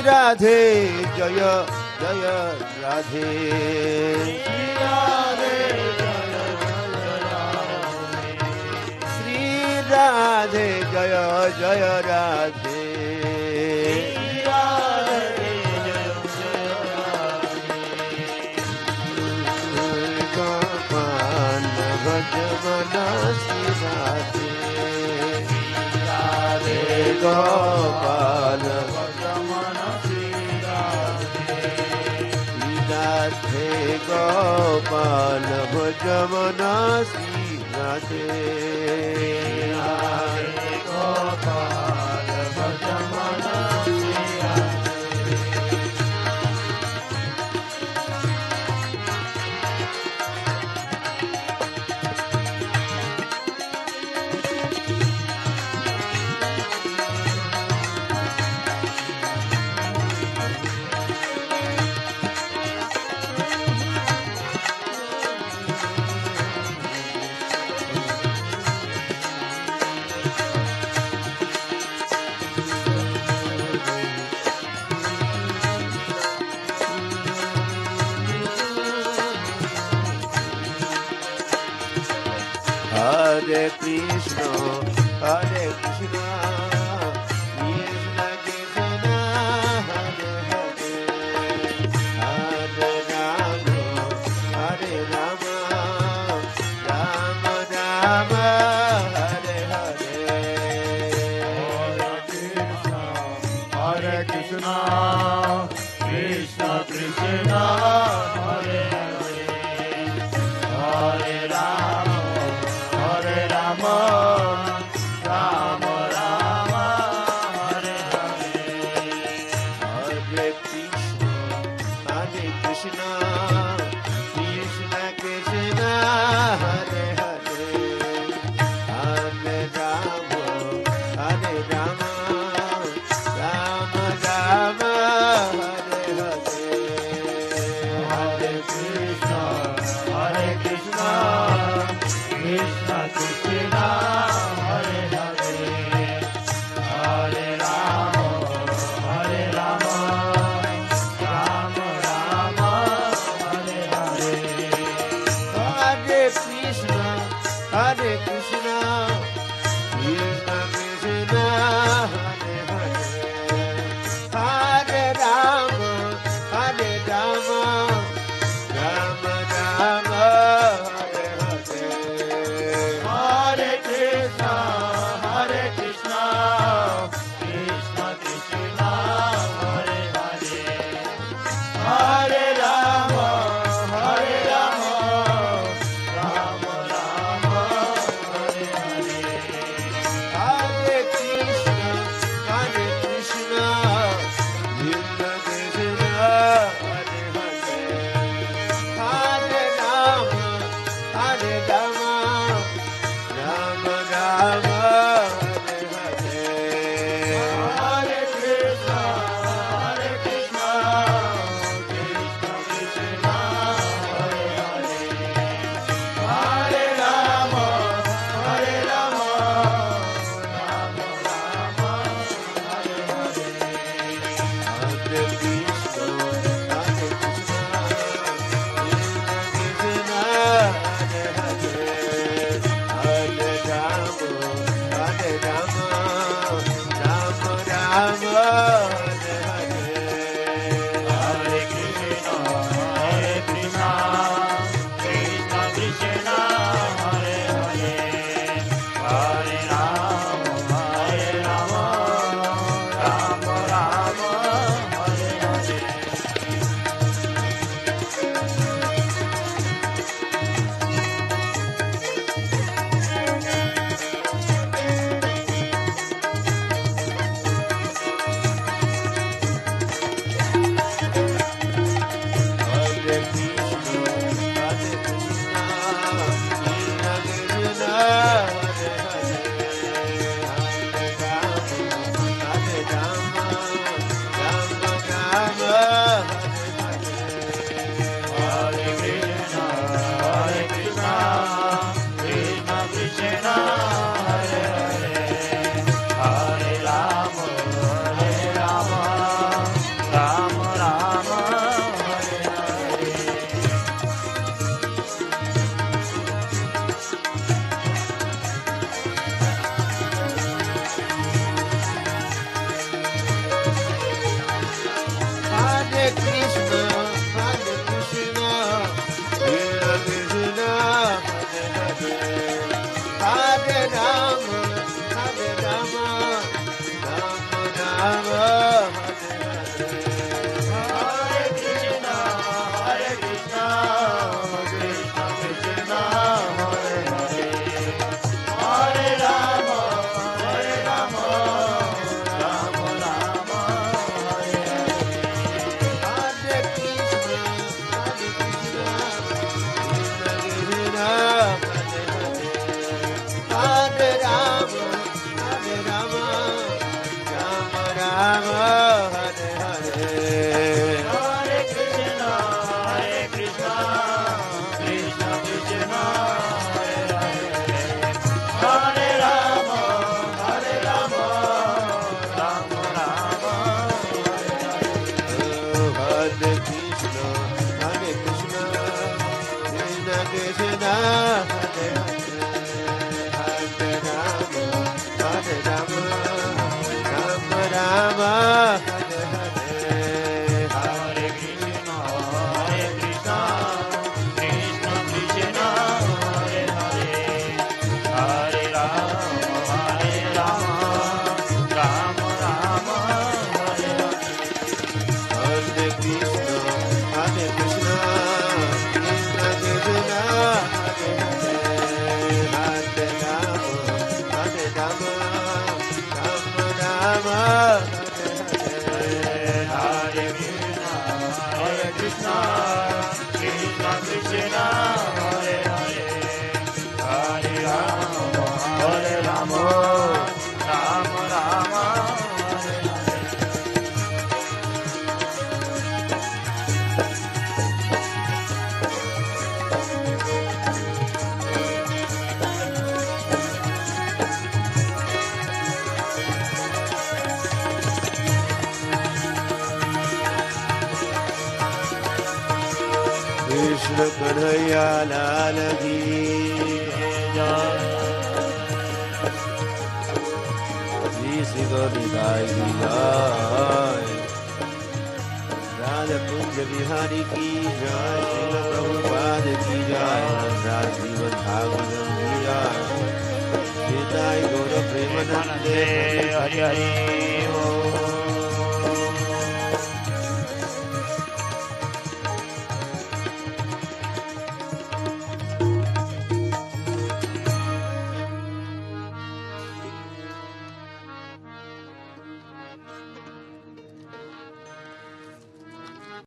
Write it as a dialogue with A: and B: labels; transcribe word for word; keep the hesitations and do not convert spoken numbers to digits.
A: राधे जय जय राधे
B: श्री राधे
A: राधे जय जय Radhe Gopal भजमना Shri Radhe Radhe Gopal भजमना Shri Radhe Radhe Gopal भजमना Shri Radhe Gopal भजमना Shri Hare Krishna, Hare Krishna, Krishna Krishna, Hare Hare, Hare Rama, Hare Rama, Rama Rama, Hare Hare, Hare Krishna, Krishna Krishna, Hare Hare, Hare Rama. Ram Ram Hare Hare Hare Krishna Hare Krishna Krishna Krishna Hare Hare Hare Rama Hare Rama Rama Rama Hare Hare Hare Krishna Hare Krishna Krishna Krishna Hare Hare Hare Rama Hare Rama Rama Rama Hare Hare Hare Krishna Hare Krishna Krishna Krishna Hare Hare Hare Rama Hare Rama Rama Rama Ram हरे कृष्णा हरे कृष्णा कृष्ण कृष्ण हरे हरे हरे राम हरे राम राम राम हरे हरे कृष्ण हरे कृष्ण कृष्ण हरे राम हरे राम राम राम हरे हरे हरे कृष्ण हरे कृष्ण कृष्ण कृष्ण हरे हरे हरे राम हरे राम राम राम हरे हरे कृष्ण हरे कृष्ण कृष्ण कृष्ण हरे हरे हरे राम राम राम हरे हरे हरे कृष्ण हरे कृष्ण कृष्ण कृष्ण हरे हरे हरे राम हरे राम राम राम हरे हरे कृष्ण हरे कृष्ण कृष्ण कृष्ण हरे हरे हरे राम हरे राम राम राम हरे हरे हरे कृष्ण हरे कृष्ण कृष्ण कृष्ण हरे हरे हरे राम हरे राम राम राम हरे हरे कृष्ण कन्हैया लाल की जय श्री गोविंदाय की जय राधा कुंज बिहारी की जय श्रील प्रभुपाद की जय राज जीवन भागवत की जय श्रीताई गौर प्रेमानंदे हरि हरि